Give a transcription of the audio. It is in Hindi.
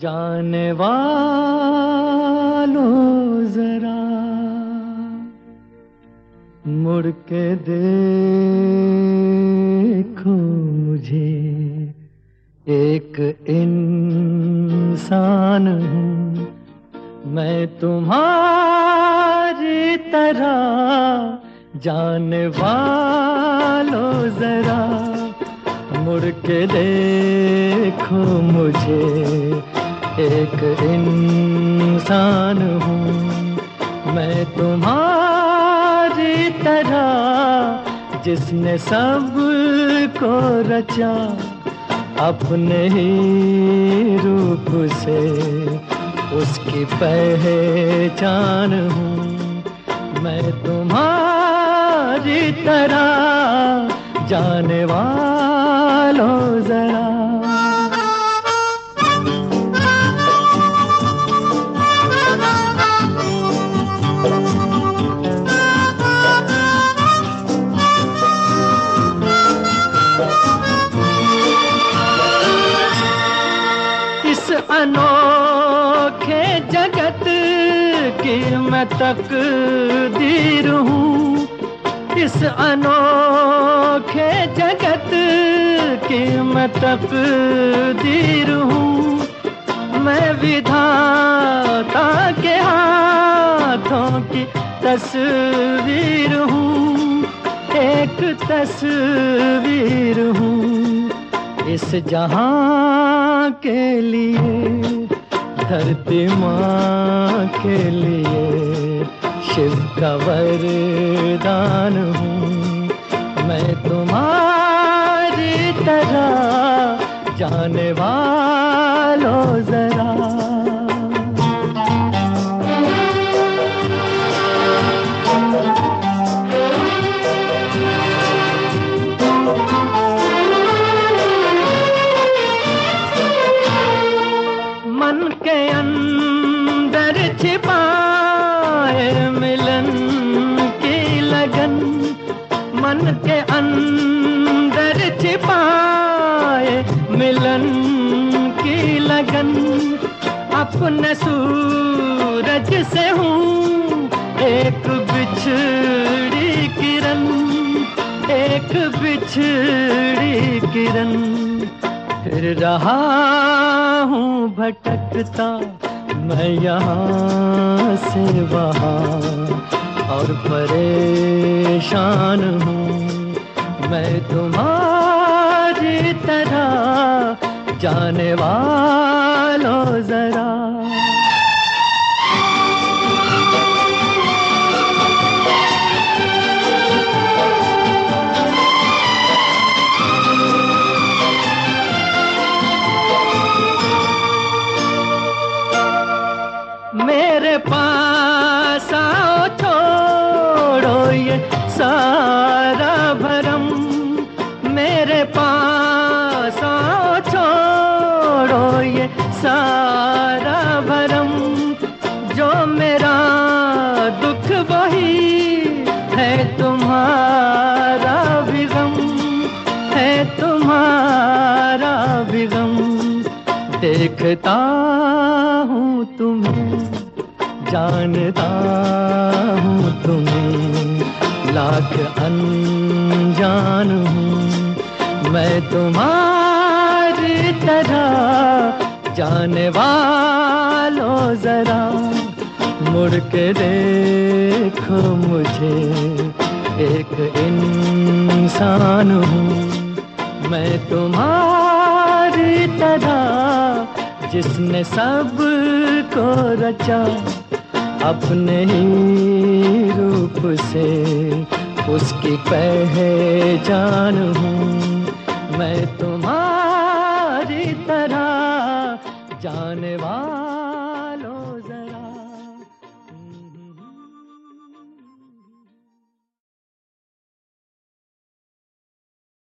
जाने वालों जरा मुड़ के देखो मुझे, एक इंसान हूँ मैं तुम्हारी तरह। जाने वालों जरा मुड़ के देखो मुझे, एक इंसान हूँ मैं तुम्हारी तरह। जिसने सब को रचा अपने ही रूप से, उसकी पहचान हूँ मैं तुम्हारी तरह। जाने वालों जरा इस अनोखे जगत की मैं तकदीर हूँ। इस अनोखे जगत की मैं तकदीर हूँ। मैं विधाता के हाथों की तस्वीर हूँ, एक तस्वीर हूँ। इस जहां के लिए, धरती माँ के लिए शिव का वरदान हूँ मैं तुम्हारी तरह। जाने वालों जरा मन के अंदर छिपाए मिलन की लगन, मन के अंदर छिपाए मिलन की लगन। अपने सूरज से हूँ एक बिछड़ी किरण, एक बिछड़ी किरण। फिर रहा हूँ भटकता मैं यहाँ से वहाँ, और परेशान हूँ मैं तुम्हारी तरह। जाने वालों जरा मेरे पास आओ, छोड़ो ये सारा भरम। मेरे पास आओ, छोड़ो ये सारा भरम। जो मेरा दुख वही है तुम्हारा भी गम, है तुम्हारा भी गम। देखता हूँ तुम्हें, जानता हूँ तुम्हें, लाख अनजान हूँ मैं तुम्हारी तरह। जाने वालों जरा मुड़ के देखो मुझे, एक इंसान हूँ मैं तुम्हारी तरह। जिसने सब को रचा अपने ही रूप से, उसकी पहचान हूँ मैं तुम्हारी तरह। जाने वालों